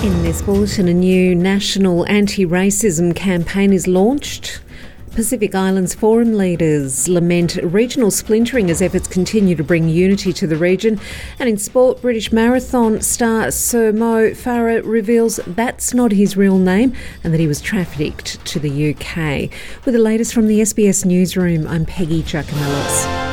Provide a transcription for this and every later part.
In this bulletin, a new national anti-racism campaign is launched. Pacific Islands Forum leaders lament regional splintering as efforts continue to bring unity to the region. And in sport, British marathon star Sir Mo Farah reveals that's not his real name and that he was trafficked to the UK. With the latest from the SBS Newsroom, I'm Peggy Giacomellos.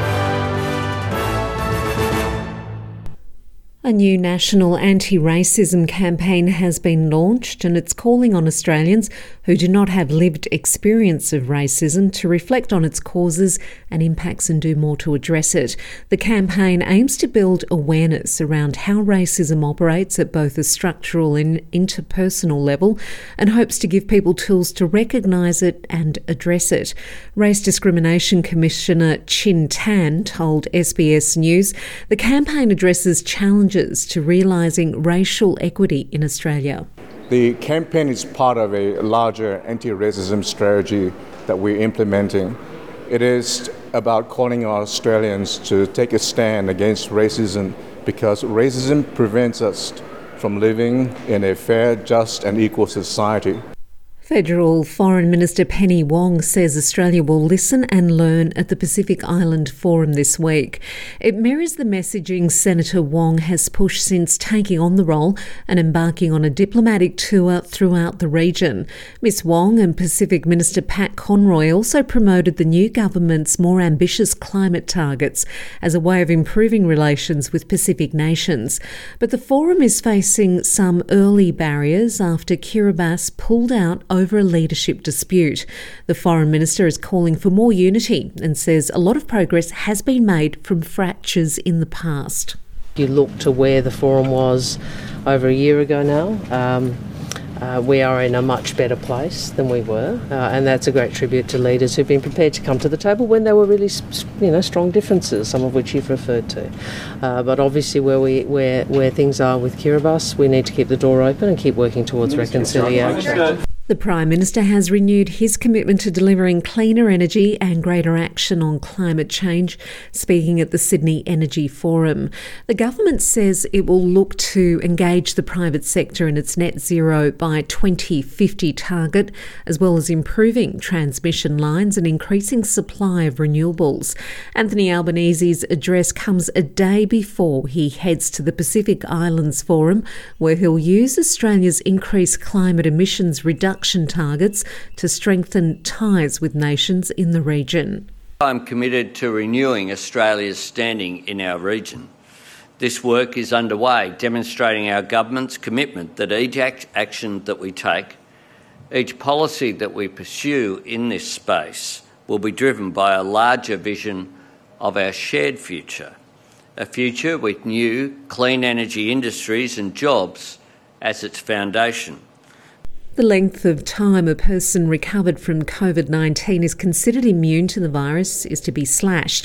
A new national anti-racism campaign has been launched, and it's calling on Australians who do not have lived experience of racism to reflect on its causes and impacts and do more to address it. The campaign aims to build awareness around how racism operates at both a structural and interpersonal level, and hopes to give people tools to recognise it and address it. Race Discrimination Commissioner Chin Tan told SBS News the campaign addresses challenges to realising racial equity in Australia. The campaign is part of a larger anti-racism strategy that we're implementing. It is about calling on Australians to take a stand against racism because racism prevents us from living in a fair, just and equal society. Federal Foreign Minister Penny Wong says Australia will listen and learn at the Pacific Island Forum this week. It mirrors the messaging Senator Wong has pushed since taking on the role and embarking on a diplomatic tour throughout the region. Ms Wong and Pacific Minister Pat Conroy also promoted the new government's more ambitious climate targets as a way of improving relations with Pacific nations. But the forum is facing some early barriers after Kiribati pulled out over a leadership dispute. The Foreign Minister is calling for more unity and says a lot of progress has been made from fractures in the past. You look to where the forum was over a year ago now. We are in a much better place than we were, and that's a great tribute to leaders who've been prepared to come to the table when there were really, strong differences, some of which you've referred to. But obviously, where things are with Kiribati, we need to keep the door open and keep working towards reconciliation. The Prime Minister has renewed his commitment to delivering cleaner energy and greater action on climate change, speaking at the Sydney Energy Forum. The government says it will look to engage the private sector in its net zero by 2050 target, as well as improving transmission lines and increasing supply of renewables. Anthony Albanese's address comes a day before he heads to the Pacific Islands Forum, where he'll use Australia's increased climate emissions reduction targets to strengthen ties with nations in the region. I'm committed to renewing Australia's standing in our region. This work is underway, demonstrating our government's commitment that each action that we take, each policy that we pursue in this space will be driven by a larger vision of our shared future, a future with new, clean energy industries and jobs as its foundation. The length of time a person recovered from COVID-19 is considered immune to the virus is to be slashed.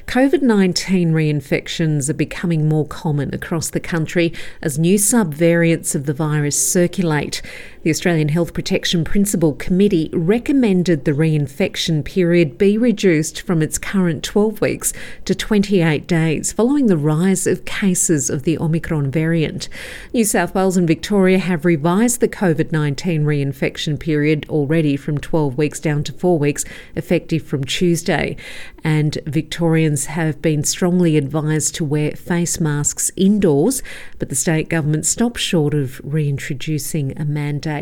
COVID-19 reinfections are becoming more common across the country as new subvariants of the virus circulate. The Australian Health Protection Principal Committee recommended the reinfection period be reduced from its current 12 weeks to 28 days following the rise of cases of the Omicron variant. New South Wales and Victoria have revised the COVID-19 reinfection period already from 12 weeks down to 4 weeks, effective from Tuesday. And Victorians have been strongly advised to wear face masks indoors, but the state government stopped short of reintroducing a mandate.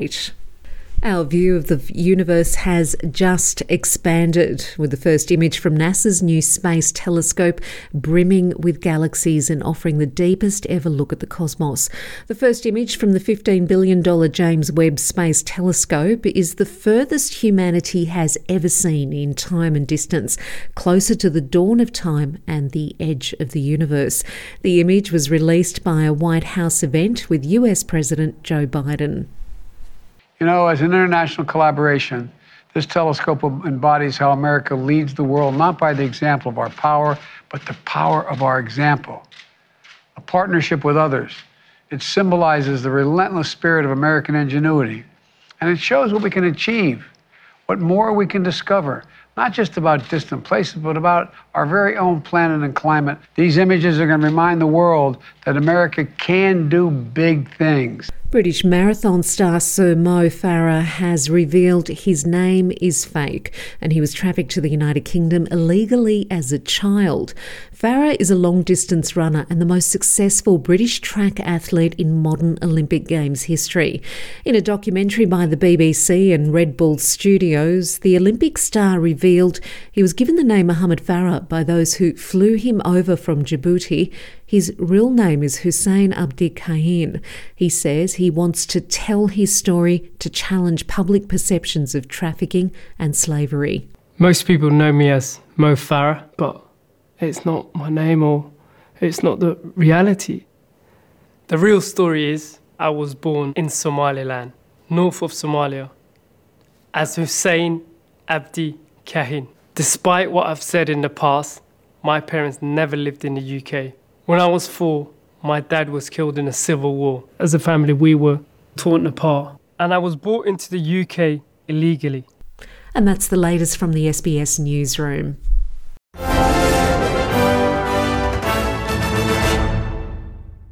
Our view of the universe has just expanded, with the first image from NASA's new space telescope brimming with galaxies and offering the deepest ever look at the cosmos. The first image from the $15 billion James Webb Space Telescope is the furthest humanity has ever seen in time and distance, closer to the dawn of time and the edge of the universe. The image was released by a White House event with US President Joe Biden. You know, as an international collaboration, this telescope embodies how America leads the world, not by the example of our power, but the power of our example. A partnership with others. It symbolizes the relentless spirit of American ingenuity. And it shows what we can achieve, what more we can discover, not just about distant places, but about our very own planet and climate. These images are going to remind the world that America can do big things. British marathon star Sir Mo Farah has revealed his name is fake and he was trafficked to the United Kingdom illegally as a child. Farah is a long-distance runner and the most successful British track athlete in modern Olympic Games history. In a documentary by the BBC and Red Bull Studios, the Olympic star revealed he was given the name Mohamed Farah by those who flew him over from Djibouti. His real name is Hussein Abdi Kahin. He says he wants to tell his story to challenge public perceptions of trafficking and slavery. Most people know me as Mo Farah, but it's not my name or it's not the reality. The real story is I was born in Somaliland, north of Somalia, as Hussein Abdi Kahin. Despite what I've said in the past, my parents never lived in the UK. When I was 4, my dad was killed in a civil war. As a family, we were torn apart. And I was brought into the UK illegally. And that's the latest from the SBS newsroom.